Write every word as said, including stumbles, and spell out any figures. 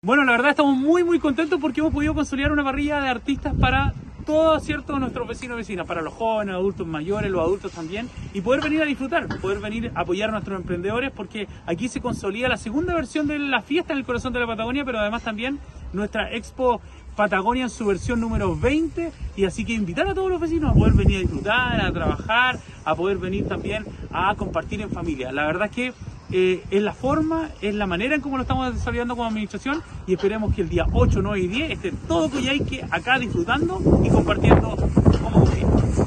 Bueno, la verdad estamos muy muy contentos porque hemos podido consolidar una parrilla de artistas para todos, ¿cierto?, nuestros vecinos y vecinas, para los jóvenes, adultos mayores, los adultos también, y poder venir a disfrutar, poder venir a apoyar a nuestros emprendedores, porque aquí se consolida la segunda versión de la fiesta en el corazón de la Patagonia, pero además también nuestra Expo Patagonia en su versión número veinte, y así que invitar a todos los vecinos a poder venir a disfrutar, a trabajar, a poder venir también a compartir en familia. La verdad es que eh, es la forma, es la manera en cómo lo estamos desarrollando como administración, y esperemos que el día ocho, nueve y diez esté todo Coyhaique acá disfrutando y compartiendo